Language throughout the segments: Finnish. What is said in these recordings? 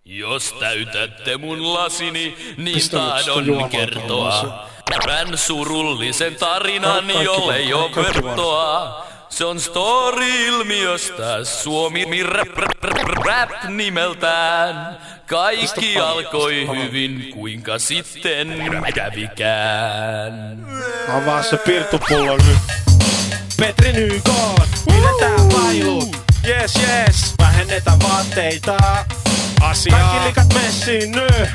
Jos täytätte mun lasini, niin tahdon kertoa tämän surullisen tarinan, jolle ei oo vertoa. Se on story-ilmiöstä Suomi rap nimeltään. Kaikki alkoi hyvin, kuinka sitten kävikään. Avaa se pirttupullo nyt. Petri Nygård, pidetään vailu. Yes, vähennetään vaatteita. Asiaa. Kaikki likat messiin nyt.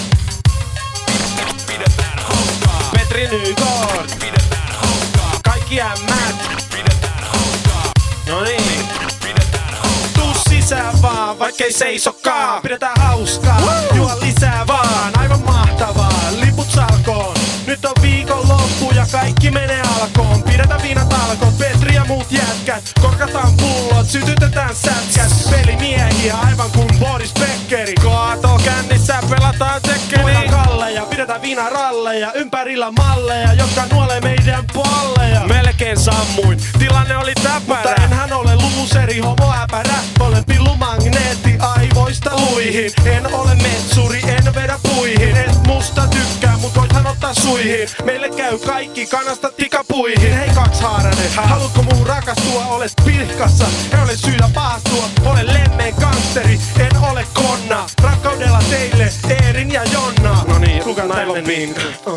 Pidetään hauskaa. Petri Nygård, Pidetään hauskaa. kaikki ämmät. Pidetään hauskaa. Noniin. Pidetään hauskaa. Tuu sisään vaan, vaikkei seisokaan. Pidetään hauskaa, juo lisää vaan. Aivan mahtavaa, liput salkoon. Nyt on viikonloppu ja kaikki menee alkoon. Pidetään viinat alkoon, Petri ja muut jätkät. Korkataan pullot, sytytetään sätkät. Pelimiehiä aivan kuin Boris Beckeri. Kaato kännissä, pelataan tekkeli. Voidaan kalleja, pidetään viinaralleja. Ympärillä malleja, jotka nuolee meidän palleja. Melkein sammuin, tilanne oli täpärä. Mutta enhän ole luuseri, homoäpärä. Olen pillumagneetti aivoista luihin. En ole metsuri, en vedä puihin. Et musta tykkää, mut voithan ottaa suihin. Meille käy kaikki kanasta tikapuihin. Hei kaksihaarainen, haluatko muu rakastua? Olet pilkassa, en ole syytä pahastua. Olen lemmeen gangsteri, en ole konna. Rakkaudella teille, Eerin ja Jonna. Noniin, kuka tänne niin?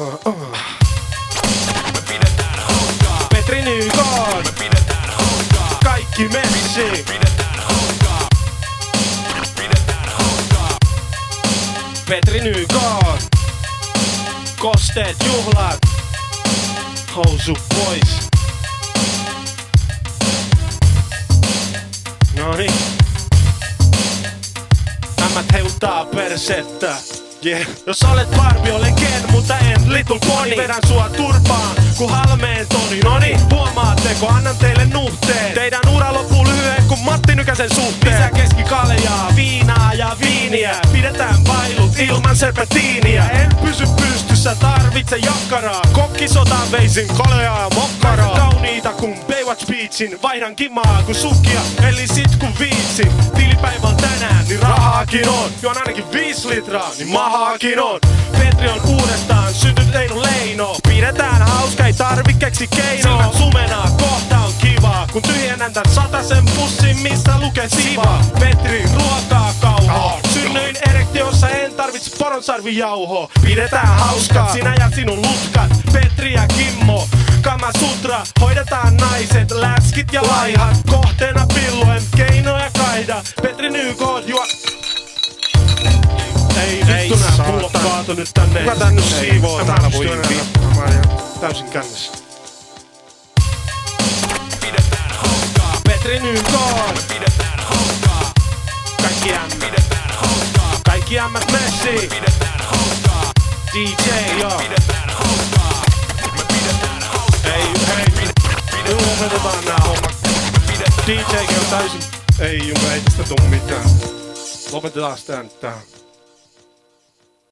Me pidetään hauskaa. Petri Nygård, Me pidetään hauskaa. kaikki messi. Pidetään hauskaa. Pidetään hauskaa. Petri Nygård, kosteet juhlat. Housu pois. Noniin. Ämmät heuttaa persettä. Yeah. Jos olet Barbie, olen Ken, mutta en Little Pony. Vedän sua turpaan, ku halmeen Toni. Noniin, huomaatteko, annan teille nuhteen. Teidän ura loppuu lyhyen kuin Matti Nykäsen suhteen. Lisää keskikaljaa, viinaa ja viiniä. Pidetään bailut ilman serpentiiniä. En pysy pystyssä, tarvitse jakkaraa. Kokkisotaan veisin kaljaa ja mokkaraa. Kauniita kun Baywatch Beachin. Vaihdan kimaa kun sukkia, eli sit kun viitsin. Tilipäivä on tänään, niin rahaakin on. Juon ainakin 5 litraa, niin mahaakin on. Petri on uudestaan syntynyt Leino Leino. Pidetään hauska, ei tarvi keksi keinoa. Silmät sumenaa, kohta on kivaa. Kun tyhjennän tän 100 pussin, missä lukee siva. Petri, ruokaa kauhoa. Synnyin erektiossa, en tarvitse poronsarvijauhoa. Pidetään hauskaa, sinä ja sinun lutkat. Petri ja Kimmo, Kama Sutra. Hoidetaan naiset, läskit ja laihat. Kohteena pilloen, keinoja kaida. Petri Nygård juo. Ei vittu nää pullot kaatu nyt tänne. Kuka tän nyt siivoo? Täällä voi mä oon ihan täysin kännissä. Pidetään hauskaa. Petri Nygård, Pidetään hauskaa. kaikki ämmät. Pidetään hauskaa. Kaikki ämmät messi. Pidetään hauskaa. DJ joo. Pidetään hauskaa. Me pidetään hauskaa. Hei. Nyt lopetetaan nää hommat. DJ on täysin. Ei tästä tuu mitään. Lopetetaan sitä nyt tähän.